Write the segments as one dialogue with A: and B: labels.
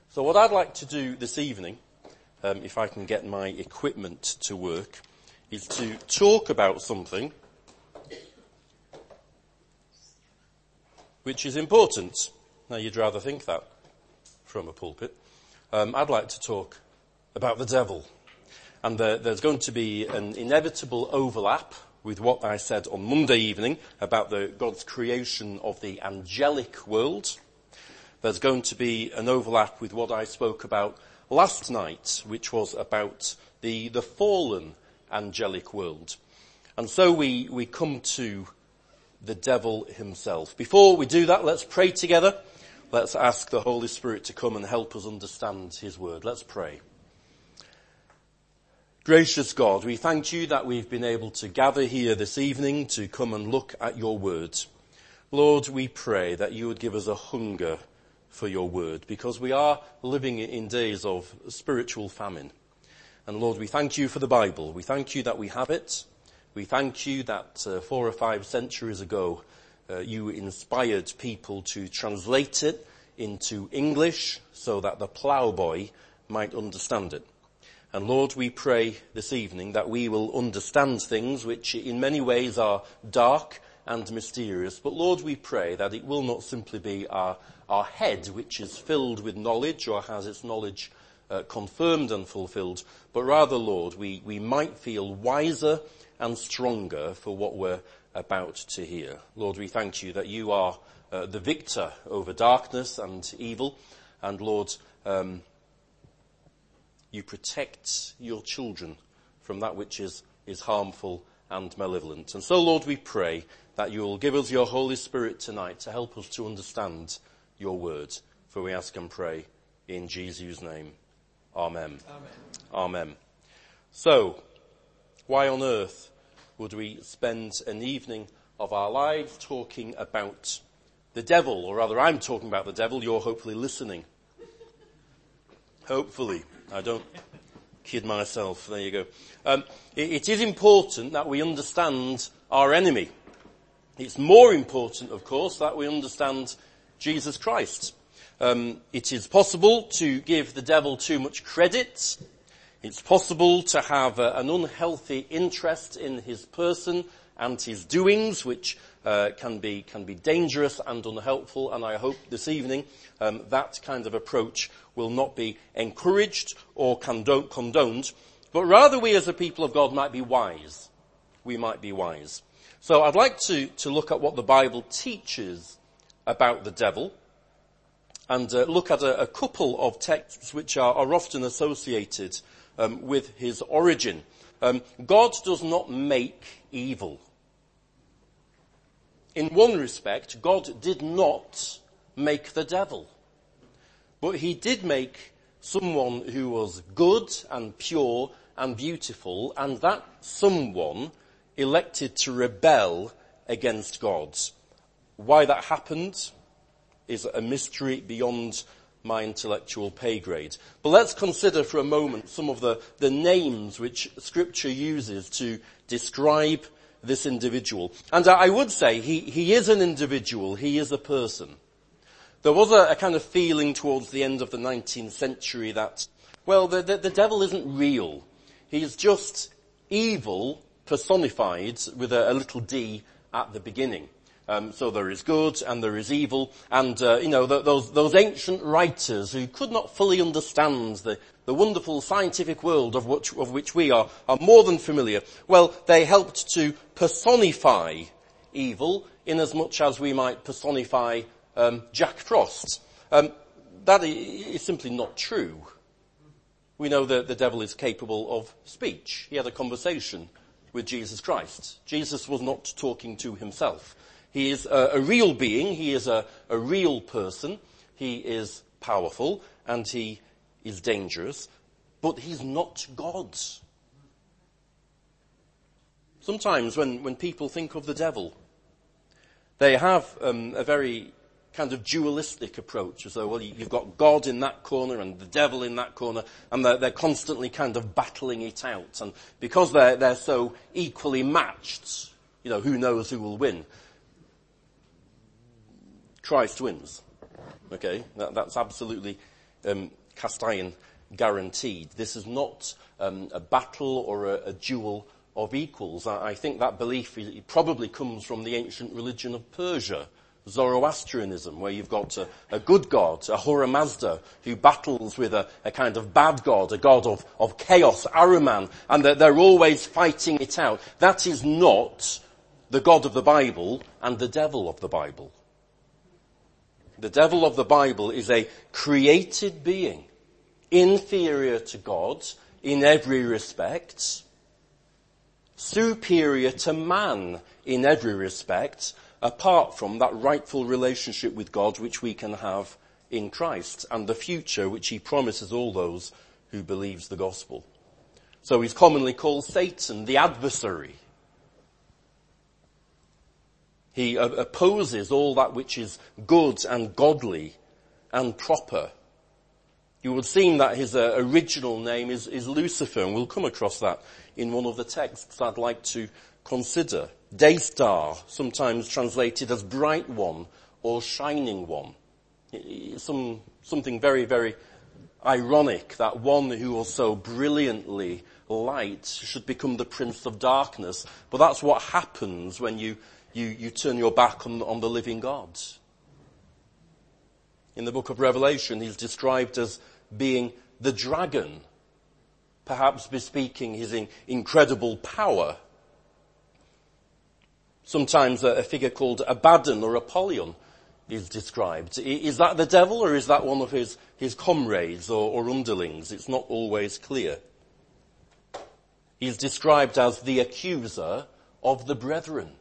A: So what I'd like to do this evening, if I can get my equipment to work, is to talk about something which is important. Now, you'd rather think that from a pulpit. I'd like to talk about the devil. And there's going to be an inevitable overlap with what I said on Monday evening about God's creation of the angelic world. There's going to be an overlap with what I spoke about last night, which was about the fallen angelic world. And so we come to the devil himself. Before we do that, let's pray together. Let's ask the Holy Spirit to come and help us understand his word. Let's pray. Gracious God, we thank you that we've been able to gather here this evening to come and look at your word. Lord, we pray that you would give us a hunger for your word, because we are living in days of spiritual famine. And Lord, we thank you for the Bible. We thank you that we have it. We thank you that 4 or 5 centuries ago you inspired people to translate it into English so that the ploughboy might understand it. And Lord, we pray this evening that we will understand things which in many ways are dark and mysterious. But Lord, we pray that it will not simply be our head which is filled with knowledge or has its knowledge confirmed and fulfilled, but rather, Lord, we might feel wiser and stronger for what we're about to hear. Lord, we thank you that you are the victor over darkness and evil. And Lord, you protect your children from that which is harmful and malevolent. And so, Lord, we pray that you will give us your Holy Spirit tonight to help us to understand your word. For we ask and pray in Jesus' name. Amen. Amen. Amen. So, why on earth would we spend an evening of our lives talking about the devil? Or rather, I'm talking about the devil. You're hopefully listening. Hopefully. I don't kid myself. There you go. It is important that we understand our enemy. It's more important, of course, that we understand Jesus Christ. It is possible to give the devil too much credit. It's possible to have an unhealthy interest in his person and his doings, which can be dangerous and unhelpful. And I hope this evening that kind of approach will not be encouraged or condoned, but rather we as a people of God might be wise. We might be wise. So I'd like to look at what the Bible teaches about the devil, and look at a couple of texts which are often associated with his origin. God does not make evil. In one respect, God did not make the devil, but he did make someone who was good and pure and beautiful, and that someone elected to rebel against God. Why that happened is a mystery beyond my intellectual pay grade. But let's consider for a moment some of the names which Scripture uses to describe this individual. And I would say he is an individual, he is a person. There was a kind of feeling towards the end of the 19th century that, well, the devil isn't real. He's just evil personified with a little d at the beginning. So there is good and there is evil, and those ancient writers who could not fully understand the wonderful scientific world of which we are more than familiar. Well, they helped to personify evil in as much as we might personify Jack Frost. That is simply not true. We know that the devil is capable of speech. He had a conversation with Jesus Christ. Jesus was not talking to himself. He is a real being, he is a real person, he is powerful, and he is dangerous, but he's not God. Sometimes when people think of the devil, they have a very kind of dualistic approach, as though, well, you've got God in that corner and the devil in that corner, and they're constantly kind of battling it out. And because they're so equally matched, who knows who will win? Christ wins. Okay, that's absolutely cast iron guaranteed. This is not a battle or a duel of equals. I think that belief probably comes from the ancient religion of Persia, Zoroastrianism, where you've got a good god, Ahura Mazda, who battles with a kind of bad god, a god of chaos, Ahriman, and they're always fighting it out. That is not the God of the Bible and the devil of the Bible. The devil of the Bible is a created being, inferior to God in every respect, superior to man in every respect, apart from that rightful relationship with God which we can have in Christ and the future which he promises all those who believes the gospel. So he's commonly called Satan, the adversary. He opposes all that which is good and godly and proper. You would seem that his original name is Lucifer, and we'll come across that in one of the texts I'd like to consider. Day star, sometimes translated as bright one or shining one. Something very, very ironic that one who was so brilliantly light should become the prince of darkness. But that's what happens when you turn your back on the living God. In the book of Revelation, he's described as being the dragon, perhaps bespeaking his incredible power. Sometimes a figure called Abaddon or Apollyon is described. Is that the devil, or is that one of his comrades or underlings? It's not always clear. He's described as the accuser of the brethren.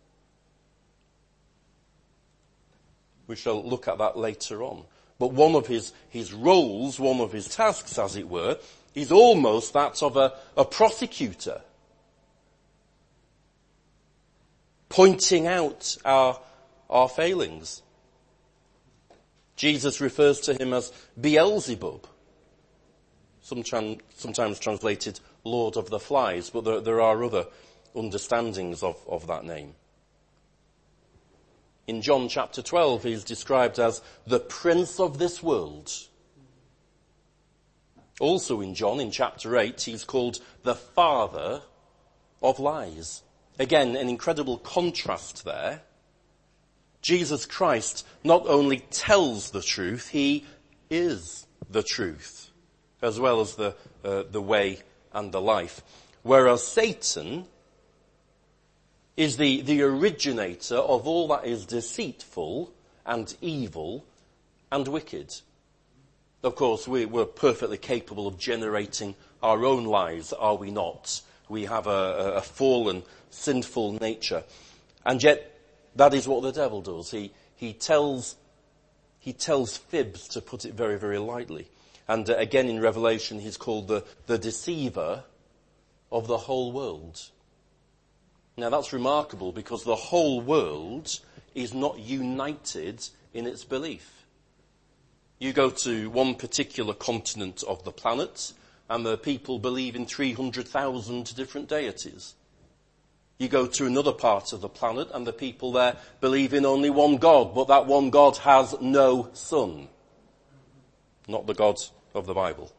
A: We shall look at that later on. But one of his roles, one of his tasks, as it were, is almost that of a prosecutor, pointing out our failings. Jesus refers to him as Beelzebub, sometimes translated Lord of the Flies, but there are other understandings of that name. In John chapter 12, he's described as the prince of this world. Also in John, in chapter 8, he's called the father of lies. Again, an incredible contrast there. Jesus Christ not only tells the truth, he is the truth, as well as the way and the life. Whereas Satan is the originator of all that is deceitful and evil and wicked. Of course, we're perfectly capable of generating our own lies, are we not? We have a fallen, sinful nature. And yet, that is what the devil does. He tells fibs, to put it very, very lightly. And again in Revelation, he's called the deceiver of the whole world. Now that's remarkable because the whole world is not united in its belief. You go to one particular continent of the planet and the people believe in 300,000 different deities. You go to another part of the planet and the people there believe in only one God, but that one God has no son. Not the God of the Bible.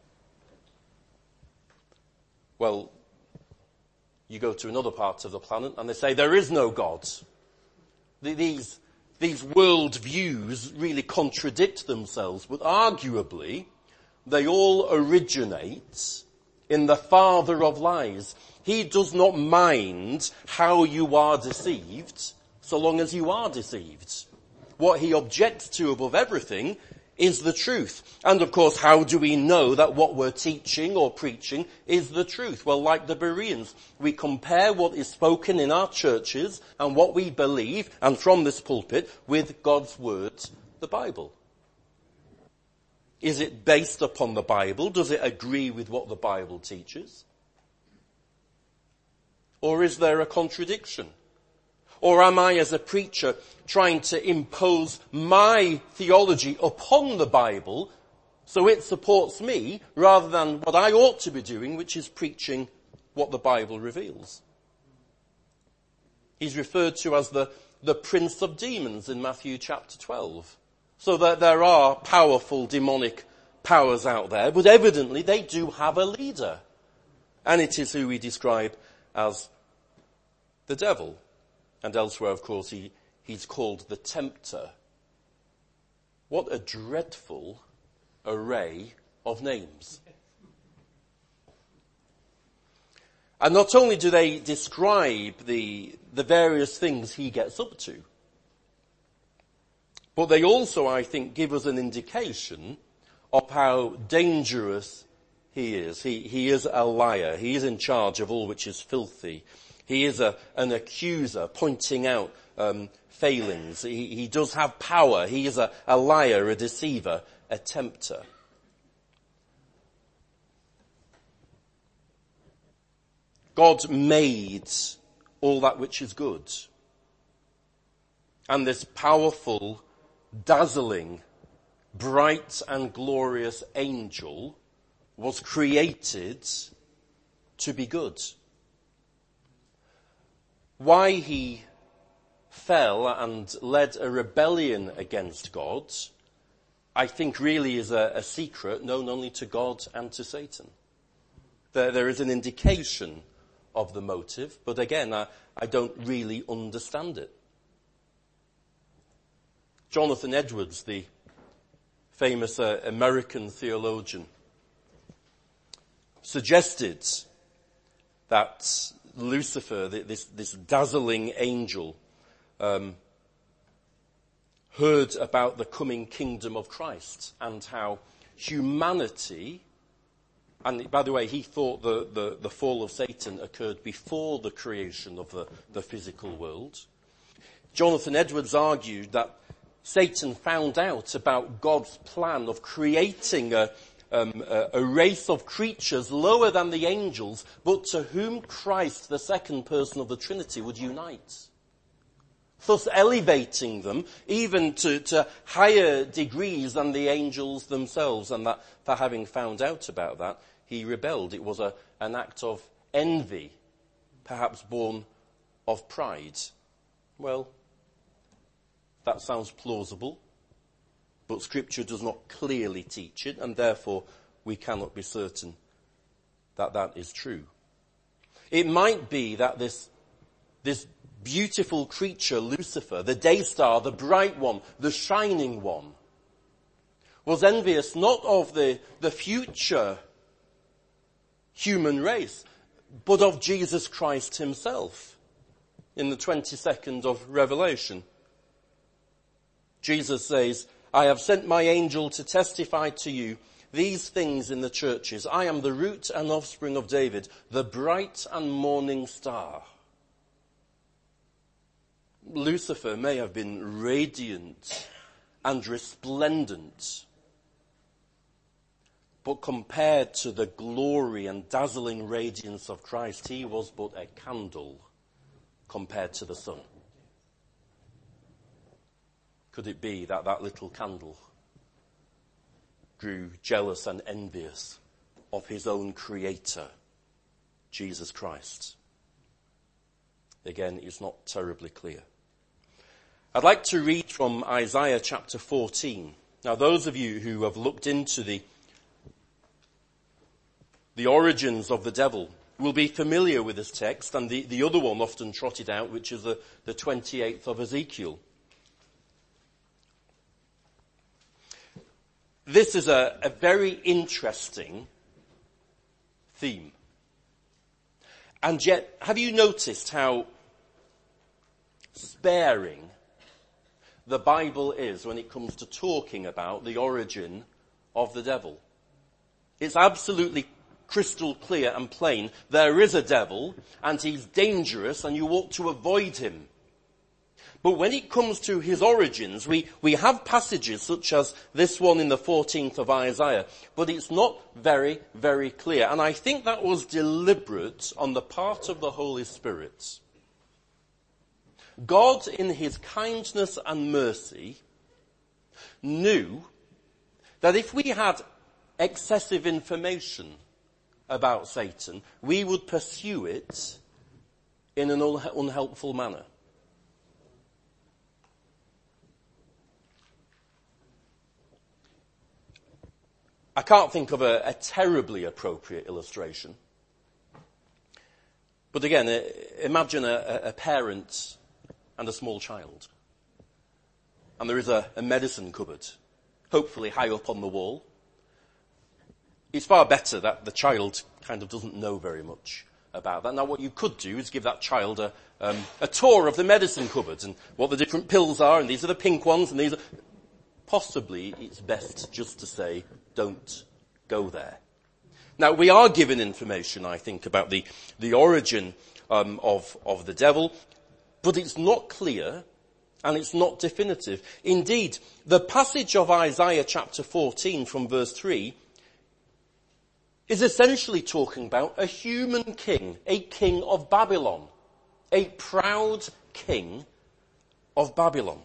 A: Well, you go to another part of the planet and they say there is no God. These world views really contradict themselves, but arguably they all originate in the father of lies. He does not mind how you are deceived, so long as you are deceived. What he objects to above everything is the truth. And of course, how do we know that what we're teaching or preaching is the truth? Well, like the Bereans, we compare what is spoken in our churches and what we believe, and from this pulpit, with God's word, the Bible. Is it based upon the Bible? Does it agree with what the Bible teaches? Or is there a contradiction? Or am I, as a preacher, trying to impose my theology upon the Bible so it supports me rather than what I ought to be doing, which is preaching what the Bible reveals? He's referred to as the prince of demons in Matthew chapter 12. So that there are powerful demonic powers out there, but evidently they do have a leader. And it is who we describe as the devil. And elsewhere, of course, he's called the tempter. What a dreadful array of names. And not only do they describe the various things he gets up to, but they also, I think, give us an indication of how dangerous he is. He is a liar. He is in charge of all which is filthy. He is an accuser, pointing out failings. He does have power. He is a liar, a deceiver, a tempter. God made all that which is good. And this powerful, dazzling, bright and glorious angel was created to be good. Why he fell and led a rebellion against God, I think really is a secret known only to God and to Satan. There is an indication of the motive, but again, I don't really understand it. Jonathan Edwards, the famous American theologian, suggested that Lucifer, this dazzling angel, heard about the coming kingdom of Christ and how humanity, and by the way, he thought the fall of Satan occurred before the creation of the physical world. Jonathan Edwards argued that Satan found out about God's plan of creating a race of creatures lower than the angels, but to whom Christ, the second person of the Trinity, would unite. Thus elevating them even to higher degrees than the angels themselves, and that for having found out about that, he rebelled. It was an act of envy, perhaps born of pride. Well, that sounds plausible, but Scripture does not clearly teach it, and therefore we cannot be certain that that is true. It might be that this beautiful creature, Lucifer, the day star, the bright one, the shining one, was envious not of the future human race, but of Jesus Christ himself. In the 22nd of Revelation, Jesus says, I have sent my angel to testify to you these things in the churches. I am the root and offspring of David, the bright and morning star. Lucifer may have been radiant and resplendent, but compared to the glory and dazzling radiance of Christ, he was but a candle compared to the sun. Could it be that that little candle grew jealous and envious of his own creator, Jesus Christ? Again, it's not terribly clear. I'd like to read from Isaiah chapter 14. Now, those of you who have looked into the origins of the devil will be familiar with this text and the other one often trotted out, which is the 28th of Ezekiel. This is a very interesting theme. And yet, have you noticed how sparing the Bible is when it comes to talking about the origin of the devil? It's absolutely crystal clear and plain. There is a devil, and he's dangerous, and you ought to avoid him. But when it comes to his origins, we have passages such as this one in the 14th of Isaiah, but it's not very, very clear. And I think that was deliberate on the part of the Holy Spirit. God, in his kindness and mercy, knew that if we had excessive information about Satan, we would pursue it in an unhelpful manner. I can't think of a terribly appropriate illustration. But again, imagine a parent and a small child. And there is a medicine cupboard, hopefully high up on the wall. It's far better that the child kind of doesn't know very much about that. Now what you could do is give that child a tour of the medicine cupboard and what the different pills are, and these are the pink ones, and these are... Possibly it's best just to say, don't go there. Now we are given information, I think, about the origin of the devil, but it's not clear and it's not definitive. Indeed, the passage of Isaiah chapter 14 from verse 3 is essentially talking about a human king, a king of Babylon, a proud king of Babylon.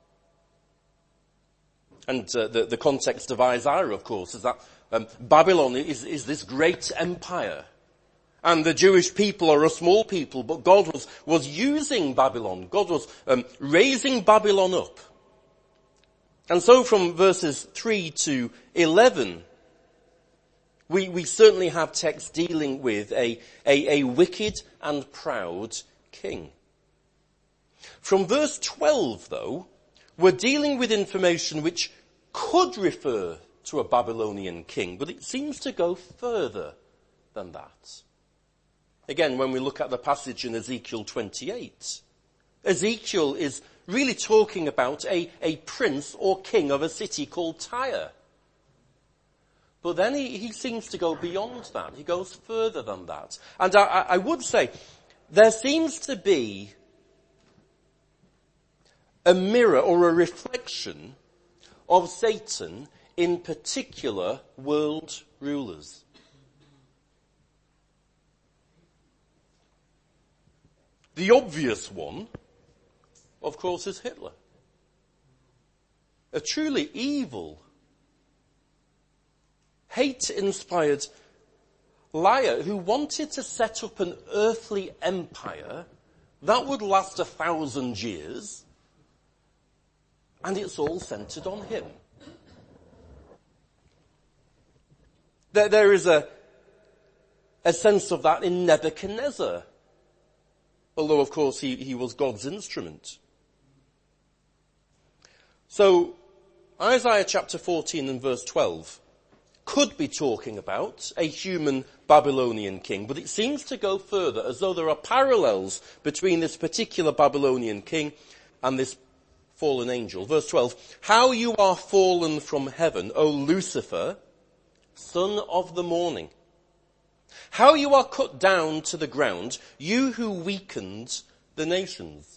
A: And the context of Isaiah, of course, is that Babylon is this great empire. And the Jewish people are a small people, but God was using Babylon. God was raising Babylon up. And so from verses 3 to 11, we certainly have text dealing with a wicked and proud king. From verse 12, though, we're dealing with information which could refer to a Babylonian king, but it seems to go further than that. Again, when we look at the passage in Ezekiel 28, Ezekiel is really talking about a prince or king of a city called Tyre. But then he seems to go beyond that. He goes further than that. And I would say there seems to be a mirror or a reflection of Satan in particular world rulers. The obvious one, of course, is Hitler. A truly evil, hate-inspired liar who wanted to set up an earthly empire that would last 1,000 years, and it's all centered on him. There is a sense of that in Nebuchadnezzar, although of course he was God's instrument. So Isaiah chapter 14 and verse 12 could be talking about a human Babylonian king, but it seems to go further, as though there are parallels between this particular Babylonian king and this fallen angel. Verse 12, how you are fallen from heaven, O Lucifer, son of the morning. How you are cut down to the ground, you who weakened the nations.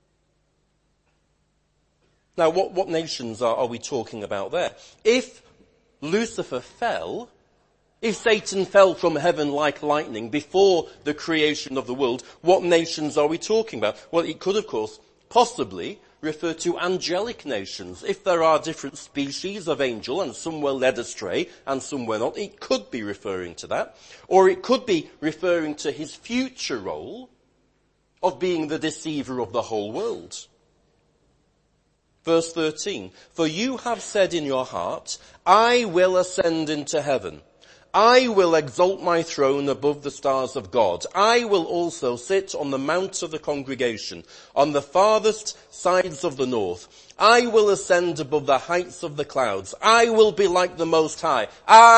A: Now, what nations are we talking about there? If Lucifer fell, if Satan fell from heaven like lightning before the creation of the world, what nations are we talking about? Well, it could, of course, possibly refer to angelic nations. If there are different species of angel and some were led astray and some were not, it could be referring to that. Or it could be referring to his future role of being the deceiver of the whole world. Verse 13, for you have said in your heart, I will ascend into heaven. I will exalt my throne above the stars of God. I will also sit on the mount of the congregation, on the farthest sides of the north. I will ascend above the heights of the clouds. I will be like the Most High.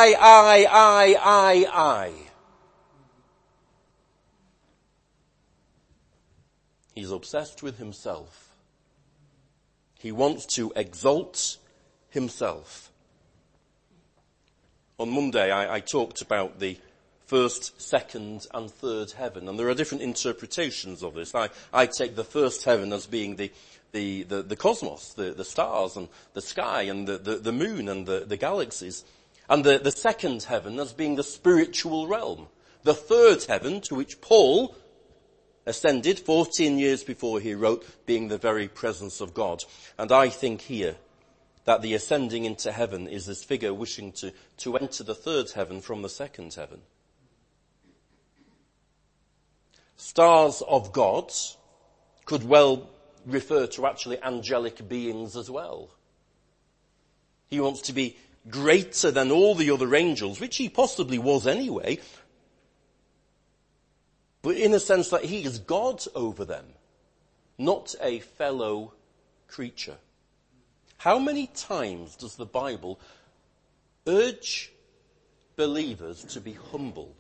A: I. He's obsessed with himself. He wants to exalt himself. On Monday, I talked about the first, second, and third heaven, and there are different interpretations of this. I take the first heaven as being the cosmos, the stars and the sky and the moon and the galaxies, and the second heaven as being the spiritual realm. The third heaven, to which Paul ascended 14 years before he wrote, being the very presence of God. And I think here that the ascending into heaven is this figure wishing to enter the third heaven from the second heaven. Stars of God could well refer to actually angelic beings as well. He wants to be greater than all the other angels, which he possibly was anyway, but in a sense that he is God over them, not a fellow creature. How many times does the Bible urge believers to be humble?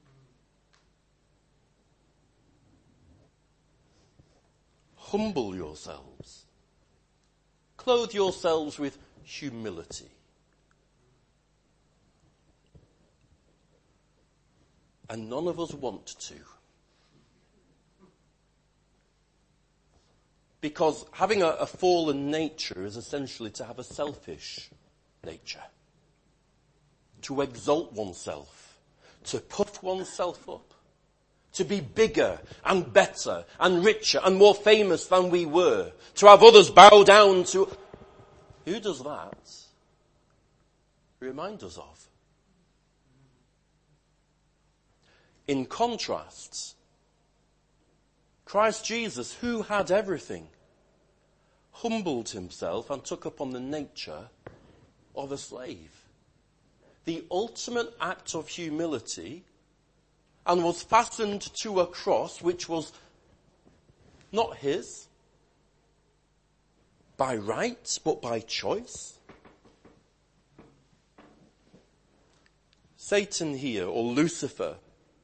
A: Humble yourselves. Clothe yourselves with humility. And none of us want to. Because having a fallen nature is essentially to have a selfish nature. To exalt oneself. To puff oneself up. To be bigger and better and richer and more famous than we were. To have others bow down to... Who does that? Remind us of. In contrast, Christ Jesus, who had everything, humbled himself and took upon the nature of a slave. The ultimate act of humility, and was fastened to a cross which was not his, by right, but by choice. Satan here, or Lucifer,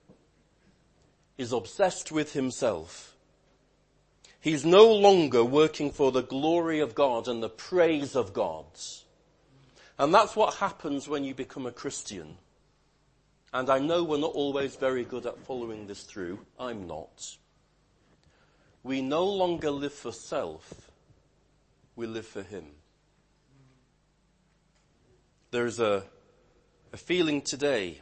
A: is obsessed with himself. He's no longer working for the glory of God and the praise of God. And that's what happens when you become a Christian. And I know we're not always very good at following this through. I'm not. We no longer live for self. We live for him. There's a feeling today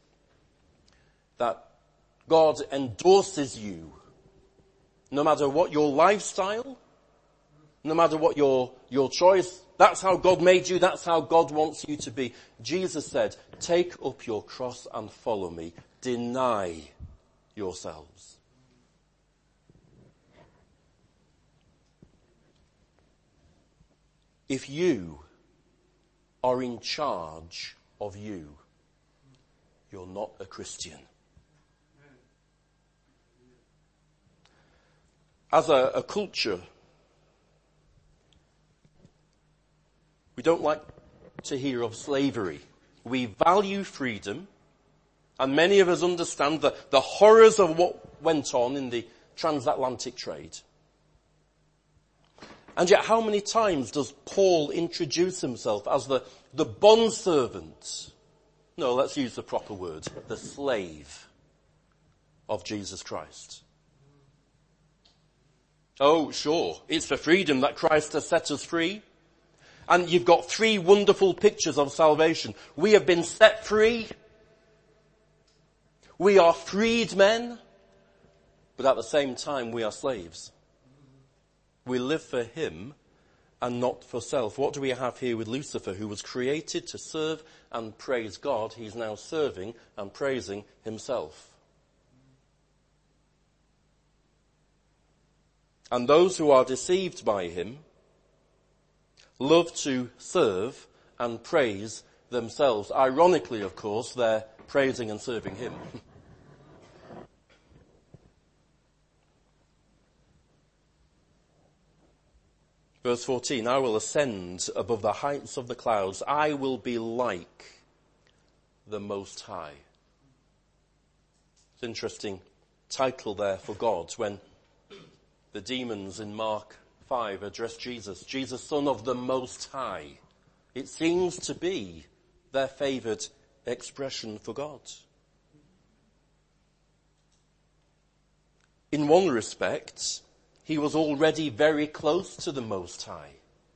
A: that God endorses you, no matter what your lifestyle, no matter what your choice. That's how God made you. That's how God wants you to be. Jesus said, take up your cross and follow me. Deny yourselves. If you are in charge of you, you're not a Christian. As a culture, we don't like to hear of slavery. We value freedom, and many of us understand the horrors of what went on in the transatlantic trade. And yet how many times does Paul introduce himself as the bondservant? No, let's use the proper word. The slave of Jesus Christ. Oh, sure, it's for freedom that Christ has set us free. And you've got three wonderful pictures of salvation. We have been set free. We are freed men. But at the same time, we are slaves. We live for him and not for self. What do we have here with Lucifer, who was created to serve and praise God? He's now serving and praising himself. And those who are deceived by him love to serve and praise themselves. Ironically, of course, they're praising and serving him. Verse 14, I will ascend above the heights of the clouds. I will be like the Most High. It's an interesting title there for God when the demons in Mark 5 address Jesus, Jesus, Son of the Most High. It seems to be their favoured expression for God. In one respect, he was already very close to the Most High.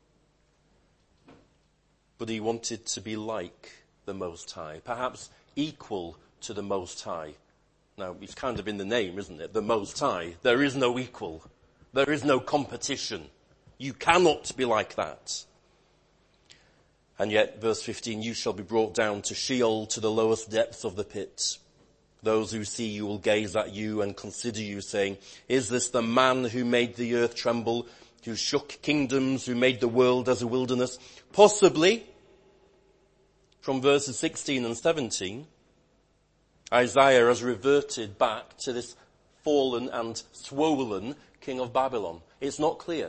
A: But he wanted to be like the Most High, perhaps equal to the Most High. Now, it's kind of in the name, isn't it? The Most High. There is no equal. There is no competition. You cannot be like that. And yet, verse 15, you shall be brought down to Sheol, to the lowest depths of the pit. Those who see you will gaze at you and consider you, saying, is this the man who made the earth tremble, who shook kingdoms, who made the world as a wilderness? Possibly, from verses 16 and 17, Isaiah has reverted back to this fallen and swollen king of Babylon. It's not clear.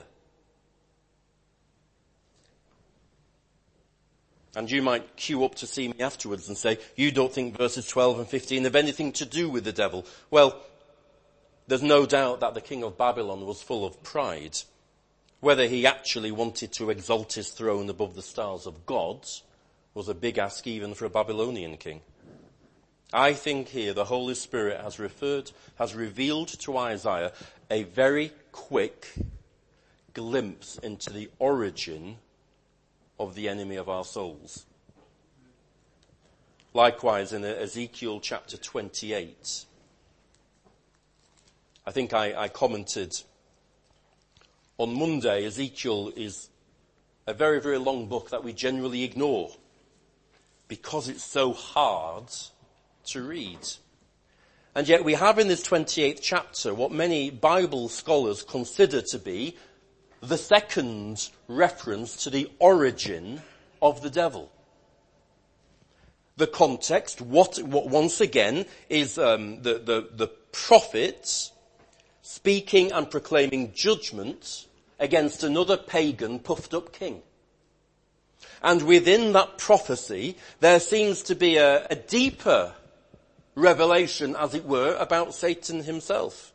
A: And you might queue up to see me afterwards and say, you don't think verses 12 and 15 have anything to do with the devil. Well, there's no doubt that the king of Babylon was full of pride. Whether he actually wanted to exalt his throne above the stars of God was a big ask even for a Babylonian king. I think here the Holy Spirit has revealed to Isaiah a very quick glimpse into the origin of the enemy of our souls. Likewise in Ezekiel chapter 28, I think I commented on Monday, Ezekiel is a very, very long book that we generally ignore because it's so hard to read. And yet we have in this 28th chapter what many Bible scholars consider to be the second reference to the origin of the devil. The context, what once again is the prophets speaking and proclaiming judgment against another pagan puffed up king. And within that prophecy there seems to be a deeper revelation, as it were, about Satan himself.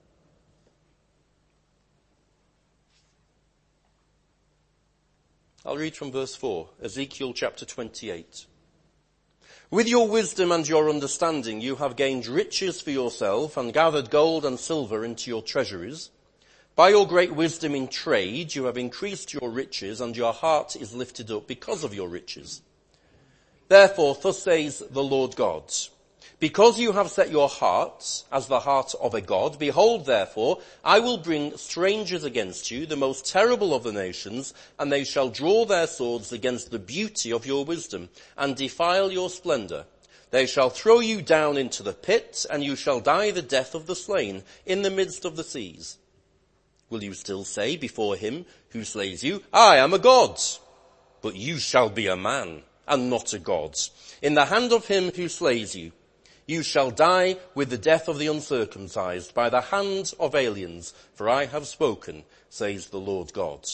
A: I'll read from verse 4, Ezekiel chapter 28. With your wisdom and your understanding you have gained riches for yourself and gathered gold and silver into your treasuries. By your great wisdom in trade you have increased your riches and your heart is lifted up because of your riches. Therefore, thus says the Lord God, because you have set your hearts as the heart of a god, behold, therefore, I will bring strangers against you, the most terrible of the nations, and they shall draw their swords against the beauty of your wisdom, and defile your splendor. They shall throw you down into the pit, and you shall die the death of the slain in the midst of the seas. Will you still say before him who slays you, I am a god? But you shall be a man, and not a god. In the hand of him who slays you, you shall die with the death of the uncircumcised by the hand of aliens, for I have spoken, says the Lord God.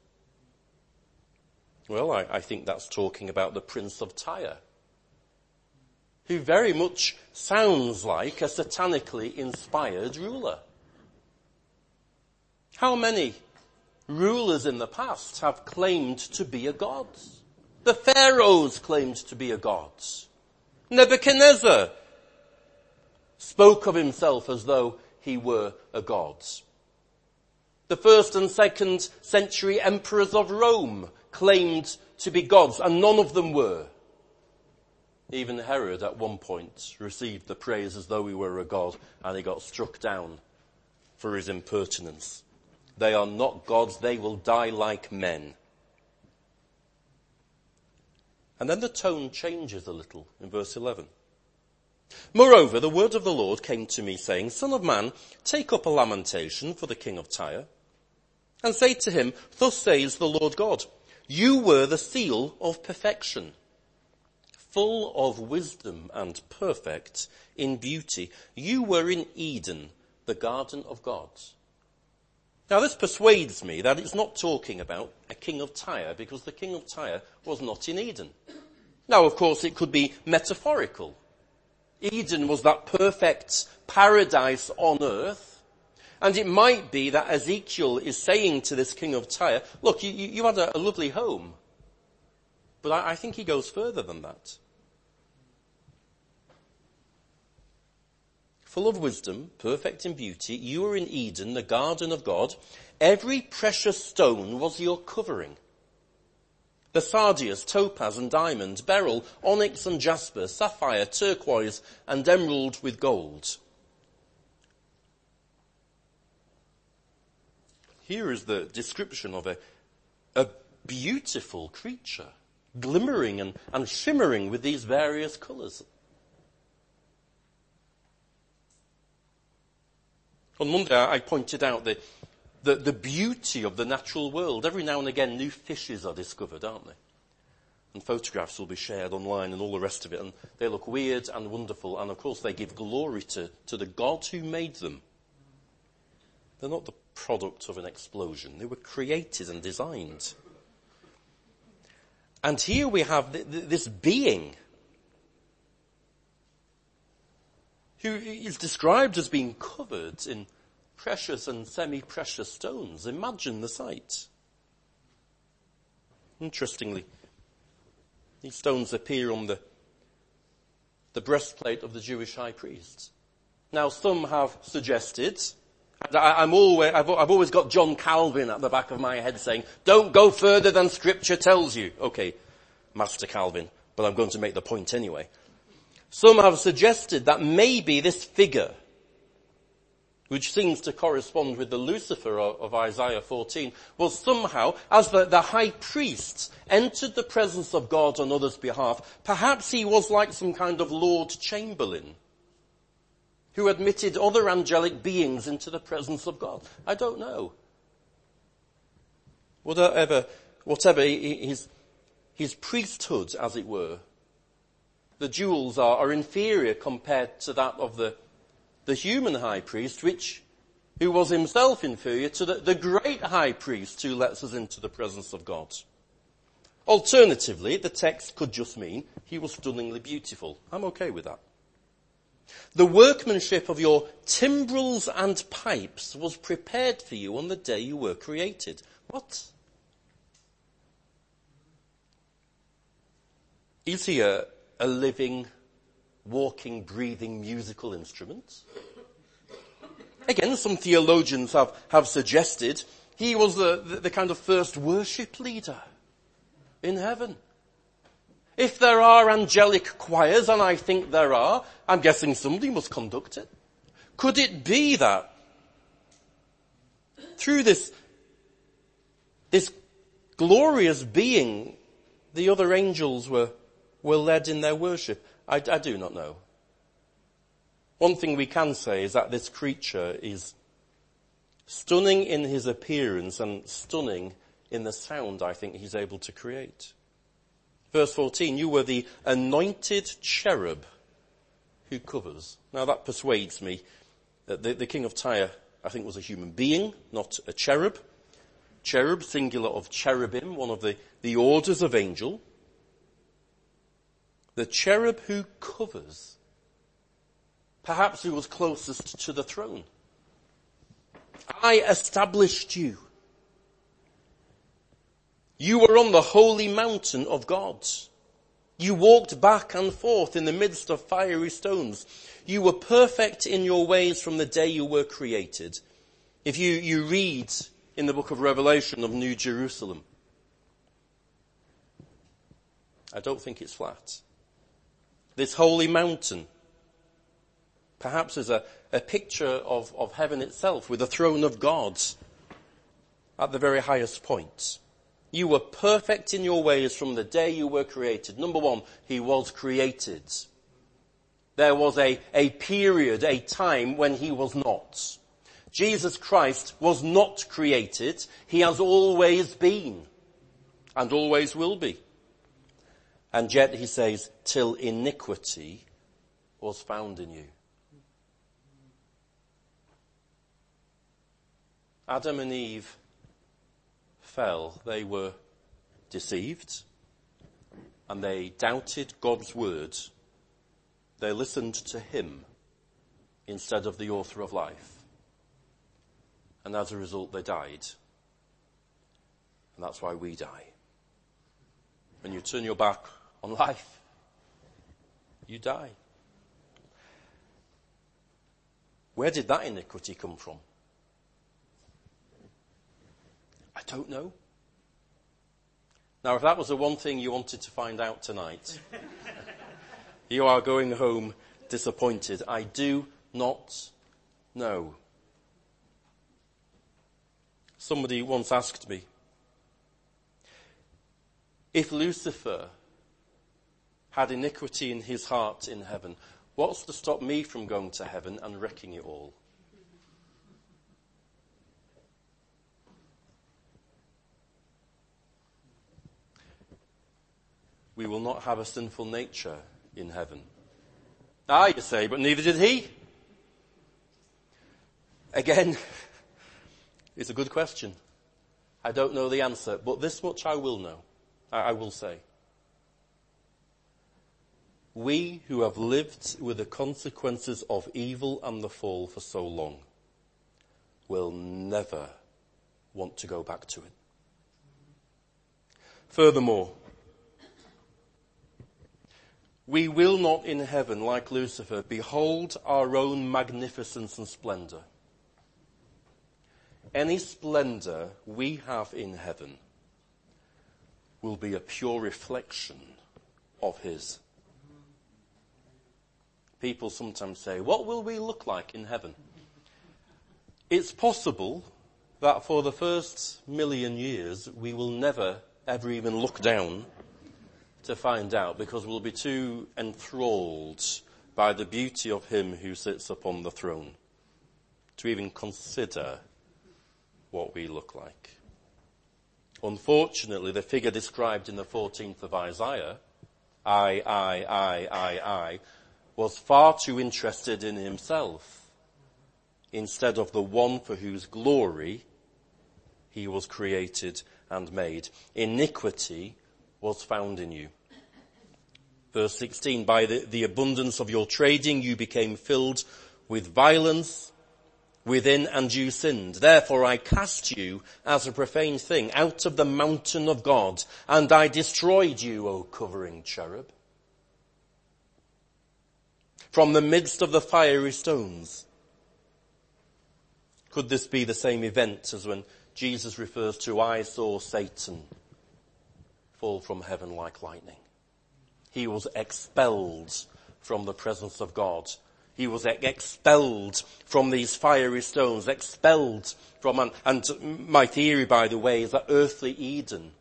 A: Well, I think that's talking about the Prince of Tyre, who very much sounds like a satanically inspired ruler. How many rulers in the past have claimed to be a god? The pharaohs claimed to be a god. Nebuchadnezzar spoke of himself as though he were a god. The 1st and 2nd century emperors of Rome claimed to be gods, and none of them were. Even Herod at one point received the praise as though he were a god, and he got struck down for his impertinence. They are not gods, they will die like men. And then the tone changes a little in verse 11. Moreover, the word of the Lord came to me, saying, Son of man, take up a lamentation for the king of Tyre, and say to him, Thus says the Lord God, you were the seal of perfection, full of wisdom and perfect in beauty. You were in Eden, the garden of God. Now this persuades me that it's not talking about a king of Tyre, because the king of Tyre was not in Eden. Now, of course, it could be metaphorical. Eden was that perfect paradise on earth. And it might be that Ezekiel is saying to this king of Tyre, look, you had a lovely home. But I think he goes further than that. Full of wisdom, perfect in beauty, you were in Eden, the garden of God. Every precious stone was your covering. The sardius, topaz and diamond, beryl, onyx and jasper, sapphire, turquoise and emerald with gold. Here is the description of a beautiful creature, glimmering and shimmering with these various colours. On Monday I pointed out the beauty of the natural world. Every now and again new fishes are discovered, aren't they? And photographs will be shared online and all the rest of it. And they look weird and wonderful. And of course they give glory to the God who made them. They're not the product of an explosion. They were created and designed. And here we have this being who is described as being covered in precious and semi-precious stones. Imagine the sight. Interestingly, these stones appear on the breastplate of the Jewish high priest. Now, some have suggested, and I've always got John Calvin at the back of my head saying, don't go further than Scripture tells you. Okay, Master Calvin, but I'm going to make the point anyway. Some have suggested that maybe this figure, which seems to correspond with the Lucifer of Isaiah 14, was somehow, as the high priest entered the presence of God on others' behalf, perhaps he was like some kind of Lord Chamberlain who admitted other angelic beings into the presence of God. I don't know. Whatever his priesthood, as it were, the jewels are inferior compared to that of the human high priest, who was himself inferior to the great high priest who lets us into the presence of God. Alternatively, the text could just mean he was stunningly beautiful. I'm okay with that. The workmanship of your timbrels and pipes was prepared for you on the day you were created. What? Is he a living, walking, breathing musical instrument? Again, some theologians have suggested he was the kind of first worship leader in heaven. If there are angelic choirs, and I think there are, I'm guessing somebody must conduct it. Could it be that through this glorious being, the other angels were led in their worship? I do not know. One thing we can say is that this creature is stunning in his appearance and stunning in the sound I think he's able to create. Verse 14, you were the anointed cherub who covers. Now that persuades me that the king of Tyre, I think, was a human being, not a cherub. Cherub, singular of cherubim, one of the orders of angel. The cherub who covers. Perhaps who was closest to the throne. I established you. You were on the holy mountain of God. You walked back and forth in the midst of fiery stones. You were perfect in your ways from the day you were created. If you read in the book of Revelation of New Jerusalem, I don't think it's flat. This holy mountain perhaps is a picture of heaven itself with the throne of God at the very highest point. You were perfect in your ways from the day you were created. Number one, he was created. There was a period, a time when he was not. Jesus Christ was not created. He has always been and always will be. And yet he says, till iniquity was found in you. Adam and Eve fell. They were deceived and they doubted God's word. They listened to him instead of the author of life. And as a result, they died. And that's why we die. When you turn your back on life, you die. Where did that iniquity come from? I don't know. Now, if that was the one thing you wanted to find out tonight, you are going home disappointed. I do not know. Somebody once asked me, if Lucifer had iniquity in his heart in heaven, what's to stop me from going to heaven and wrecking it all? we will not have a sinful nature in heaven. Ah, you say, but neither did he. Again, it's a good question. I don't know the answer, but this much I will know. I will say. We who have lived with the consequences of evil and the fall for so long will never want to go back to it. Furthermore, we will not in heaven, like Lucifer, behold our own magnificence and splendour. Any splendour we have in heaven will be a pure reflection of his. People sometimes say, what will we look like in heaven? It's possible that for the first 1,000,000 years we will never ever even look down to find out, because we'll be too enthralled by the beauty of him who sits upon the throne to even consider what we look like. Unfortunately, the figure described in the 14th of Isaiah, I, was far too interested in himself instead of the one for whose glory he was created and made. Iniquity was found in you. Verse 16, by the abundance of your trading you became filled with violence within, and you sinned. Therefore I cast you as a profane thing out of the mountain of God, and I destroyed you, O covering cherub, from the midst of the fiery stones. Could this be the same event as when Jesus refers to, I saw Satan fall from heaven like lightning? He was expelled from the presence of God. He was expelled from these fiery stones, expelled from, and my theory, by the way, is that earthly Eden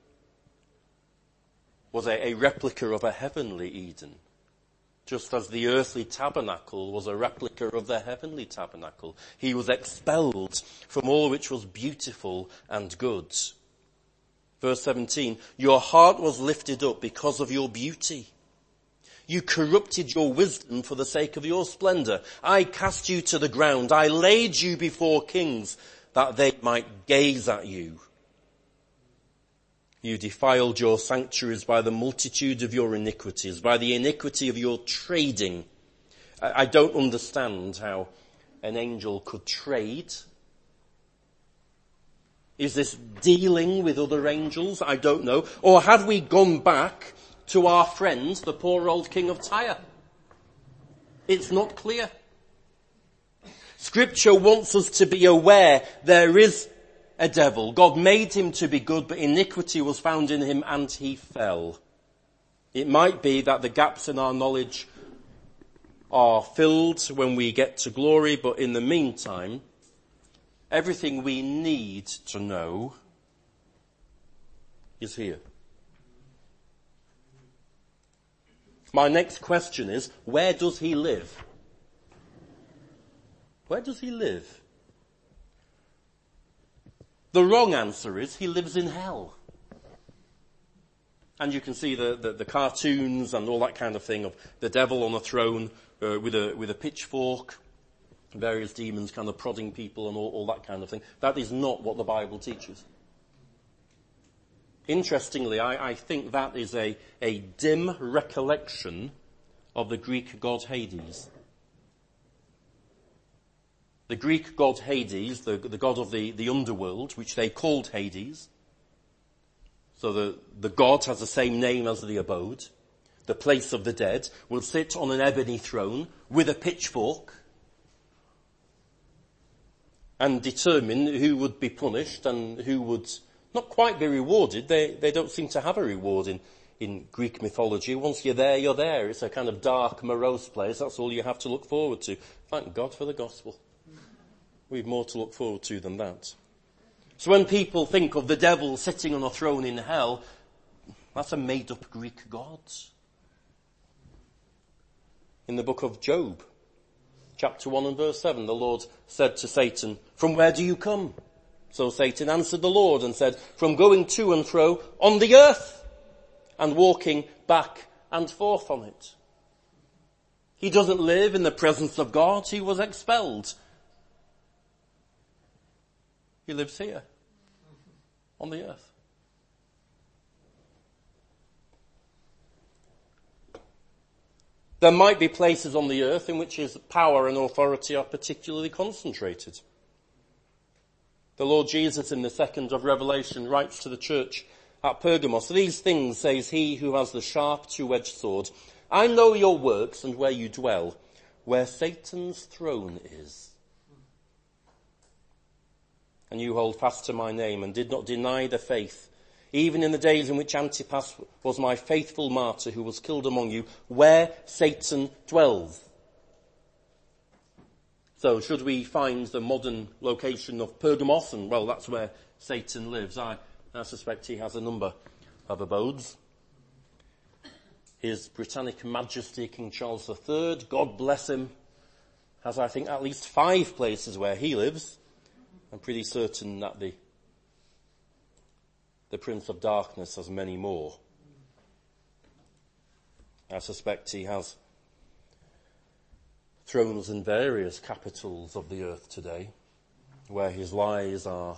A: was a replica of a heavenly Eden, just as the earthly tabernacle was a replica of the heavenly tabernacle. He was expelled from all which was beautiful and good. Verse 17, your heart was lifted up because of your beauty. You corrupted your wisdom for the sake of your splendor. I cast you to the ground. I laid you before kings that they might gaze at you. You defiled your sanctuaries by the multitude of your iniquities, by the iniquity of your trading. I don't understand how an angel could trade. Is this dealing with other angels? I don't know. Or had we gone back to our friend, the poor old king of Tyre? It's not clear. Scripture wants us to be aware there is a devil. God made him to be good, but iniquity was found in him and he fell. It might be that the gaps in our knowledge are filled when we get to glory, but in the meantime, everything we need to know is here. My next question is, where does he live? Where does he live? The wrong answer is he lives in hell. And you can see the cartoons and all that kind of thing of the devil on a throne with a pitchfork, various demons kind of prodding people and all that kind of thing. That is not what the Bible teaches. Interestingly, I think that is a dim recollection of the Greek god Hades. The Greek god Hades, the god of the underworld, which they called Hades. So the god has the same name as the abode. The place of the dead will sit on an ebony throne with a pitchfork and determine who would be punished and who would not quite be rewarded. They don't seem to have a reward in Greek mythology. Once you're there, you're there. It's a kind of dark, morose place. That's all you have to look forward to. Thank God for the gospel. We've more to look forward to than that. So when people think of the devil sitting on a throne in hell, that's a made-up Greek god. In the book of Job, chapter 1 and verse 7, the Lord said to Satan, "From where do you come?" So Satan answered the Lord and said, "From going to and fro on the earth." and walking back and forth on it. He doesn't live in the presence of God. He was expelled. He lives here on the earth. There might be places on the earth in which his power and authority are particularly concentrated. The Lord Jesus in the 2nd of Revelation writes to the church at Pergamos, "These things says he who has the sharp two-edged sword. I know your works and where you dwell, where Satan's throne is. And you hold fast to my name and did not deny the faith, even in the days in which Antipas was my faithful martyr who was killed among you, where Satan dwells." So should we find the modern location of Pergamos, and well, that's where Satan lives. I suspect he has a number of abodes. His Britannic Majesty King Charles III, God bless him, has I think at least 5 places where he lives. I'm pretty certain that the Prince of Darkness has many more. I suspect he has thrones in various capitals of the earth today, where his lies are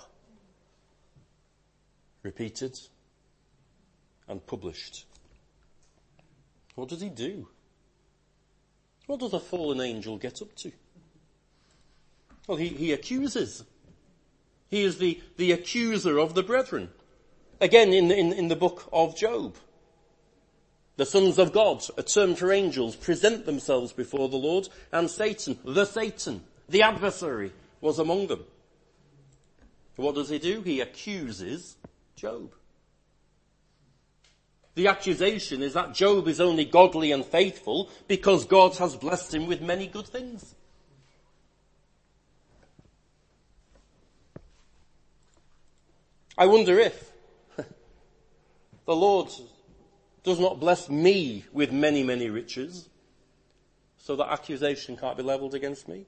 A: repeated and published. What does he do? What does a fallen angel get up to? Well, he accuses. He is the accuser of the brethren. Again, in the book of Job. The sons of God, a term for angels, present themselves before the Lord, and Satan, the adversary, was among them. What does he do? He accuses Job. The accusation is that Job is only godly and faithful because God has blessed him with many good things. I wonder if the Lord does not bless me with many, many riches, so that accusation can't be levelled against me.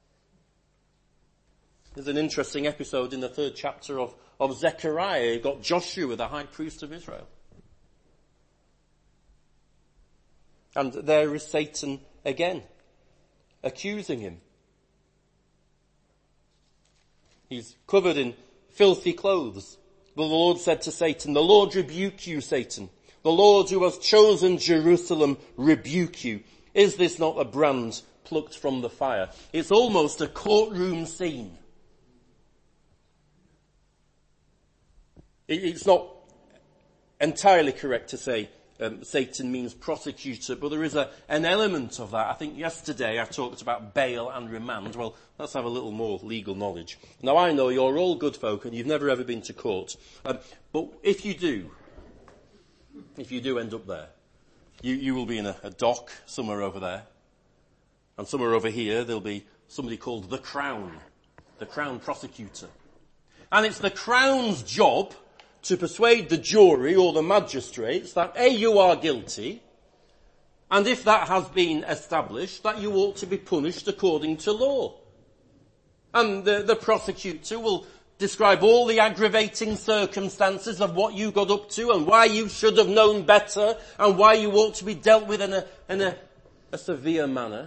A: There's an interesting episode in the 3rd chapter of Zechariah. You've got Joshua, the high priest of Israel. And there is Satan again, accusing him. He's covered in filthy clothes. But the Lord said to Satan, "The Lord rebuke you, Satan. The Lord who has chosen Jerusalem rebuke you. Is this not a brand plucked from the fire?" It's almost a courtroom scene. It's not entirely correct to say Satan means prosecutor, but there is an element of that. I think yesterday I talked about bail and remand. Well, let's have a little more legal knowledge. Now I know you're all good folk and you've never ever been to court. But if you do end up there, you will be in a dock somewhere over there. And somewhere over here there'll be somebody called the Crown prosecutor. And it's the Crown's job to persuade the jury or the magistrates that A, you are guilty, and if that has been established, that you ought to be punished according to law. And the prosecutor will describe all the aggravating circumstances of what you got up to and why you should have known better and why you ought to be dealt with in a severe manner.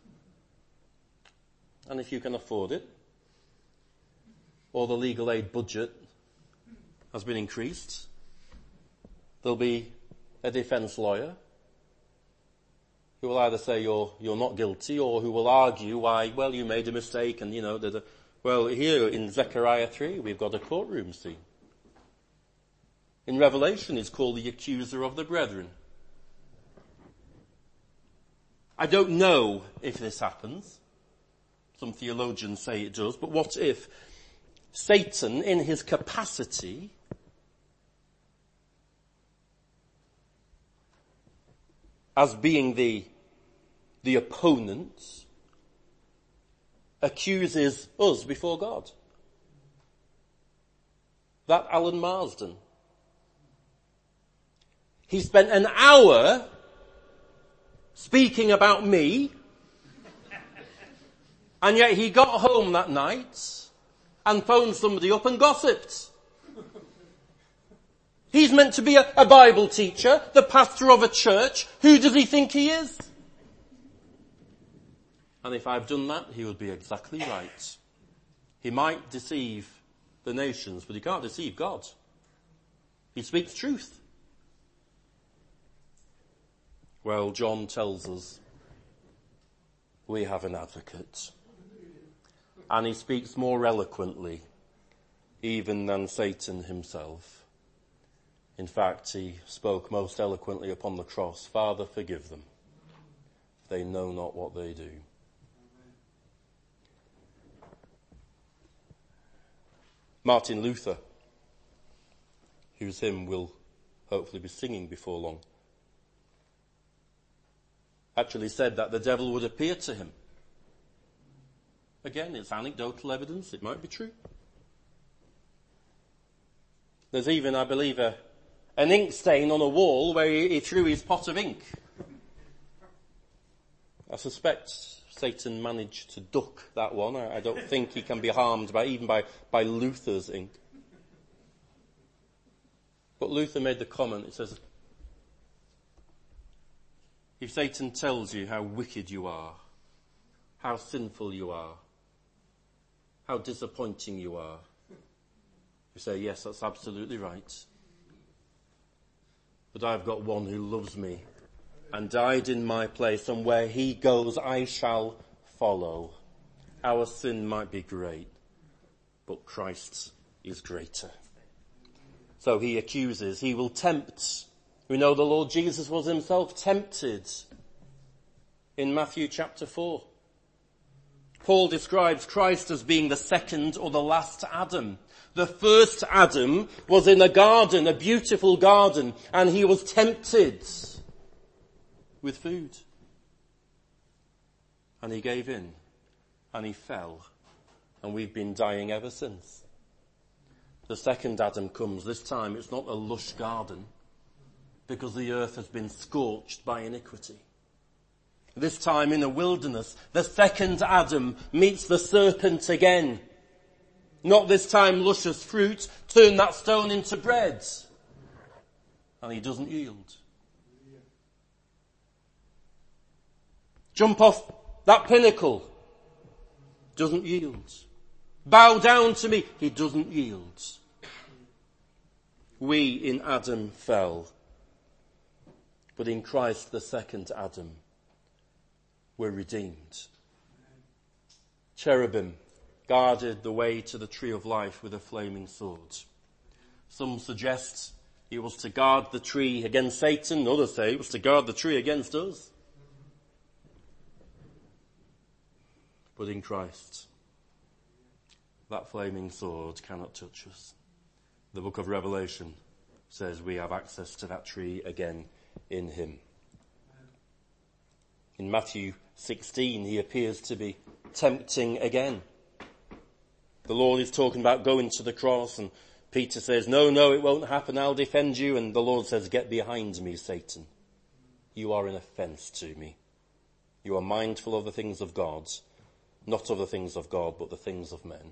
A: And if you can afford it, or the legal aid budget has been increased, there'll be a defence lawyer who will either say you're not guilty, or who will argue why, well, you made a mistake, and well, here in Zechariah 3 we've got a courtroom scene. In Revelation it's called the accuser of the brethren. I don't know if this happens. Some theologians say it does, but what if Satan, in his capacity as being the opponent, accuses us before God? That Alan Marsden. He spent an hour speaking about me, and yet he got home that night and phoned somebody up and gossiped. He's meant to be a Bible teacher, the pastor of a church. Who does he think he is? And if I've done that, he would be exactly right. He might deceive the nations, but he can't deceive God. He speaks truth. Well, John tells us we have an advocate. And he speaks more eloquently even than Satan himself. In fact, he spoke most eloquently upon the cross. Father, forgive them. They know not what they do. Martin Luther, whose hymn we'll hopefully be singing before long, actually said that the devil would appear to him. Again, it's anecdotal evidence. It might be true. There's even, I believe, an ink stain on a wall where he threw his pot of ink. I suspect Satan managed to duck that one. I don't think he can be harmed by Luther's ink. But Luther made the comment, it says, if Satan tells you how wicked you are, how sinful you are, how disappointing you are, you say, yes, that's absolutely right. But I've got one who loves me and died in my place, and where he goes I shall follow. Our sin might be great, but Christ's is greater. So he accuses, he will tempt. We know the Lord Jesus was himself tempted in Matthew chapter 4. Paul describes Christ as being the second or the last Adam. The first Adam was in a garden, a beautiful garden, and he was tempted with food. And he gave in, and he fell, and we've been dying ever since. The second Adam comes. This time it's not a lush garden, because the earth has been scorched by iniquity. This time in a wilderness, the second Adam meets the serpent again. Not this time luscious fruit, turn that stone into bread. And he doesn't yield. Jump off that pinnacle. Doesn't yield. Bow down to me. He doesn't yield. We in Adam fell. But in Christ, the second Adam, we're redeemed. Cherubim guarded the way to the tree of life with a flaming sword. Some suggest it was to guard the tree against Satan. Others say it was to guard the tree against us. But in Christ, that flaming sword cannot touch us. The book of Revelation says we have access to that tree again in him. In Matthew 16, he appears to be tempting again. The Lord is talking about going to the cross, and Peter says, no, it won't happen, I'll defend you. And the Lord says, get behind me, Satan. You are an offence to me. You are mindful of the things of God, not of the things of God, but the things of men.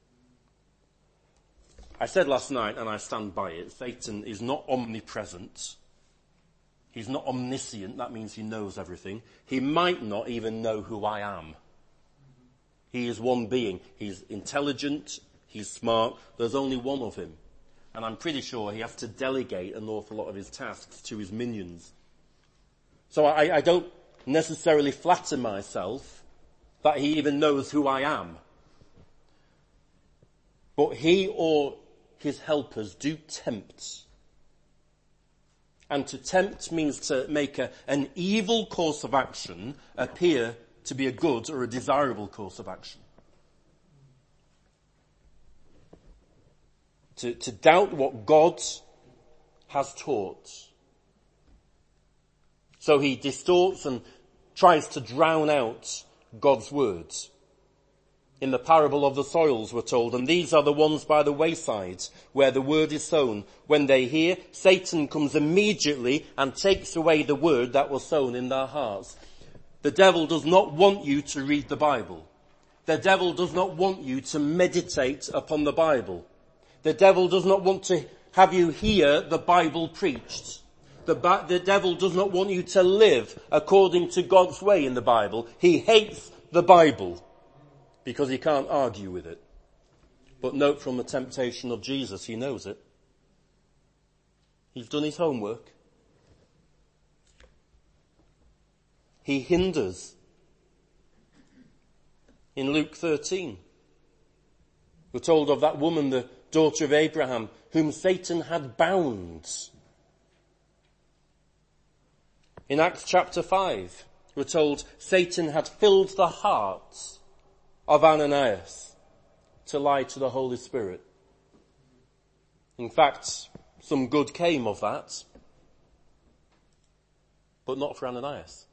A: I said last night, and I stand by it, Satan is not omnipresent. He's not omniscient. That means he knows everything. He might not even know who I am. He is one being. He's intelligent. He's smart. There's only one of him. And I'm pretty sure he has to delegate an awful lot of his tasks to his minions. So I don't necessarily flatter myself that he even knows who I am. But he or his helpers do tempt. And to tempt means to make an evil course of action appear to be a good or a desirable course of action. To doubt what God has taught. So he distorts and tries to drown out God's words. In the parable of the soils, we're told, and these are the ones by the wayside where the word is sown. When they hear, Satan comes immediately and takes away the word that was sown in their hearts. The devil does not want you to read the Bible. The devil does not want you to meditate upon the Bible. The devil does not want to have you hear the Bible preached. The devil does not want you to live according to God's way in the Bible. He hates the Bible because he can't argue with it. But note from the temptation of Jesus, he knows it. He's done his homework. He hinders. In Luke 13, we're told of that woman, the daughter of Abraham, whom Satan had bound. In Acts chapter 5, we're told Satan had filled the heart of Ananias to lie to the Holy Spirit. In fact, some good came of that, but not for Ananias.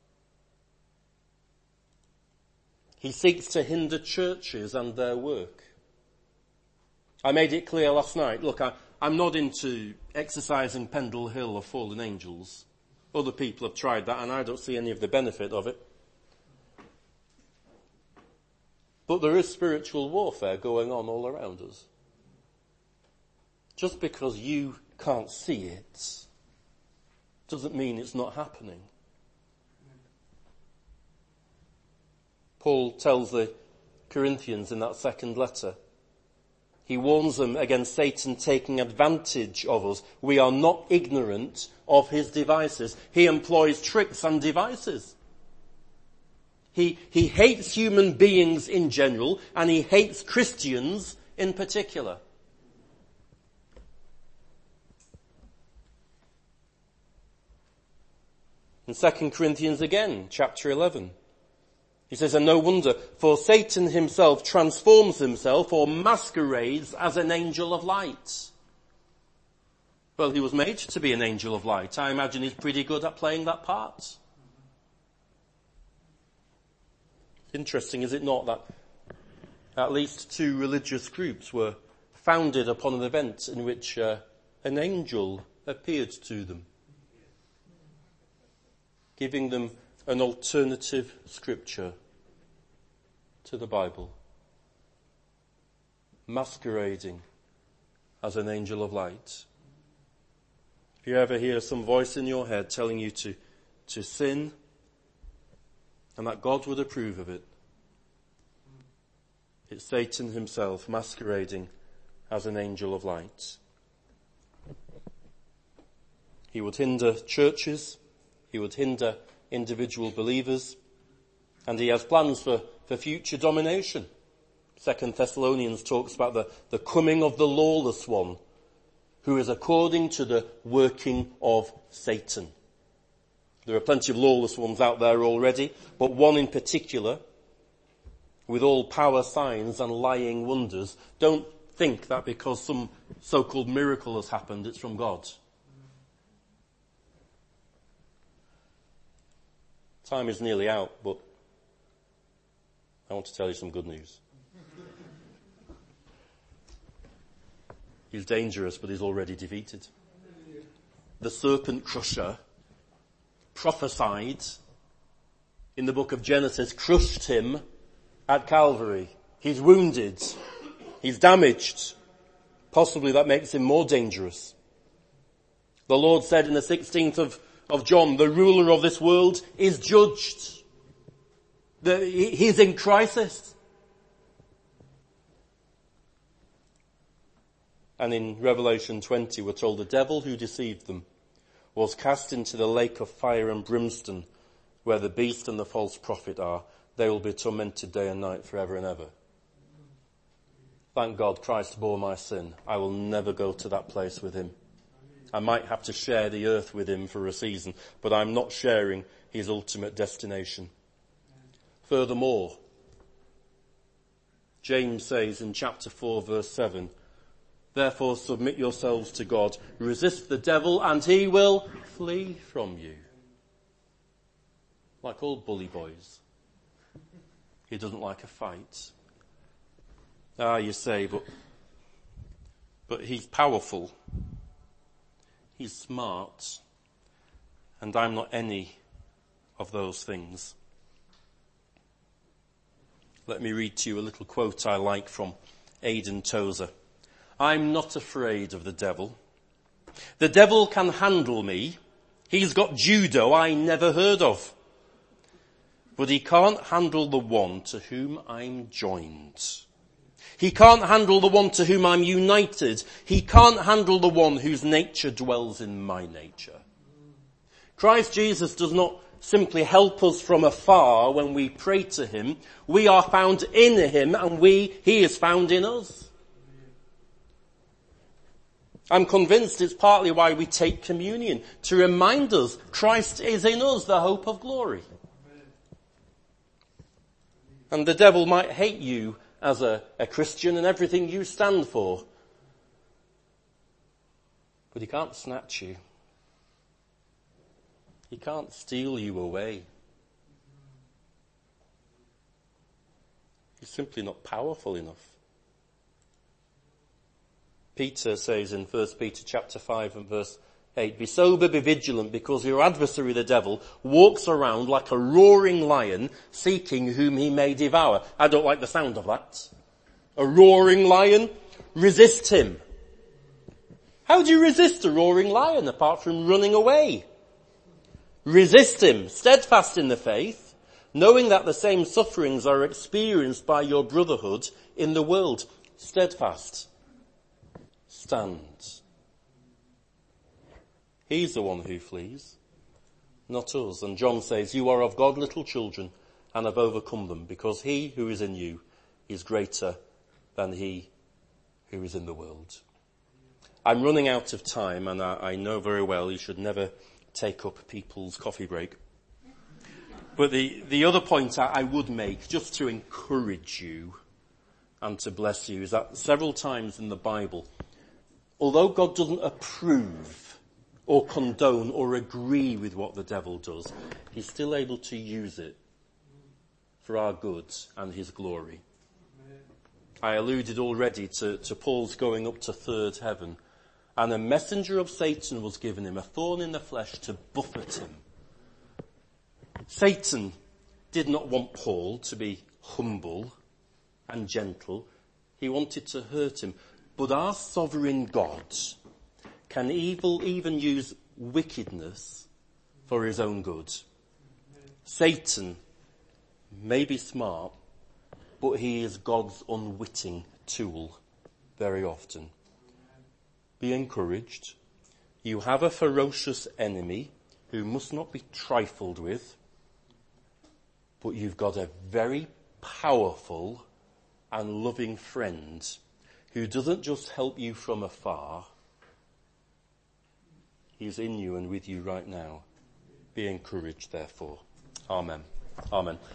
A: He seeks to hinder churches and their work. I made it clear last night, look, I'm not into exercising Pendle Hill of fallen angels. Other people have tried that and I don't see any of the benefit of it. But there is spiritual warfare going on all around us. Just because you can't see it doesn't mean it's not happening. Paul tells the Corinthians in that second letter, he warns them against Satan taking advantage of us. We are not ignorant of his devices. He employs tricks and devices. He hates human beings in general, and he hates Christians in particular. In 2 Corinthians again, chapter 11, he says, and no wonder, for Satan himself transforms himself or masquerades as an angel of light. Well, he was made to be an angel of light. I imagine he's pretty good at playing that part. Interesting, is it not, that at least 2 religious groups were founded upon an event in which an angel appeared to them, giving them an alternative scripture to the Bible, masquerading as an angel of light. If you ever hear some voice in your head telling you to sin and that God would approve of it, it's Satan himself masquerading as an angel of light. He would hinder churches, he would hinder individual believers, and he has plans for future domination. 2 Thessalonians talks about the coming of the lawless one, who is according to the working of Satan. There are plenty of lawless ones out there already, but one in particular, with all power, signs and lying wonders. Don't think that because some so-called miracle has happened, it's from God. Time is nearly out, but I want to tell you some good news. He's dangerous, but he's already defeated. The serpent crusher prophesied in the book of Genesis, crushed him at Calvary. He's wounded. He's damaged. Possibly that makes him more dangerous. The Lord said in the 16th of John, the ruler of this world is judged. He's in crisis. And in Revelation 20 we're told the devil who deceived them was cast into the lake of fire and brimstone, where the beast and the false prophet are. They will be tormented day and night forever and ever. Thank God Christ bore my sin. I will never go to that place with him. I might have to share the earth with him for a season, but I'm not sharing his ultimate destination. Furthermore, James says in chapter 4 verse 7, therefore submit yourselves to God, resist the devil and he will flee from you. Like all bully boys. He doesn't like a fight. You say, but he's powerful. He's smart. And I'm not any of those things. Let me read to you a little quote I like from Aidan Tozer. I'm not afraid of the devil. The devil can handle me. He's got judo I never heard of. But he can't handle the one to whom I'm joined. He can't handle the one to whom I'm united. He can't handle the one whose nature dwells in my nature. Christ Jesus does not simply help us from afar when we pray to him. We are found in him and he is found in us. I'm convinced it's partly why we take communion, to remind us Christ is in us, the hope of glory. And the devil might hate you as a Christian and everything you stand for, but he can't snatch you. He can't steal you away. He's simply not powerful enough. Peter says in 1 Peter chapter 5 and verse 8, be sober, be vigilant, because your adversary the devil walks around like a roaring lion, seeking whom he may devour. I don't like the sound of that. A roaring lion? Resist him. How do you resist a roaring lion apart from running away? Resist him, steadfast in the faith, knowing that the same sufferings are experienced by your brotherhood in the world. Steadfast. Stand. He's the one who flees, not us. And John says, you are of God, little children, and have overcome them, because he who is in you is greater than he who is in the world. I'm running out of time, and I know very well you should never take up people's coffee break. But the other point I would make, just to encourage you and to bless you, is that several times in the Bible, although God doesn't approve or condone or agree with what the devil does, he's still able to use it for our good and his glory. I alluded already to Paul's going up to third heaven, and a messenger of Satan was given him, a thorn in the flesh, to buffet him. Satan did not want Paul to be humble and gentle. He wanted to hurt him. But our sovereign God can even use wickedness for his own good. Satan may be smart, but he is God's unwitting tool very often. Be encouraged. You have a ferocious enemy who must not be trifled with, but you've got a very powerful and loving friend who doesn't just help you from afar. He's in you and with you right now. Be encouraged, therefore. Amen. Amen.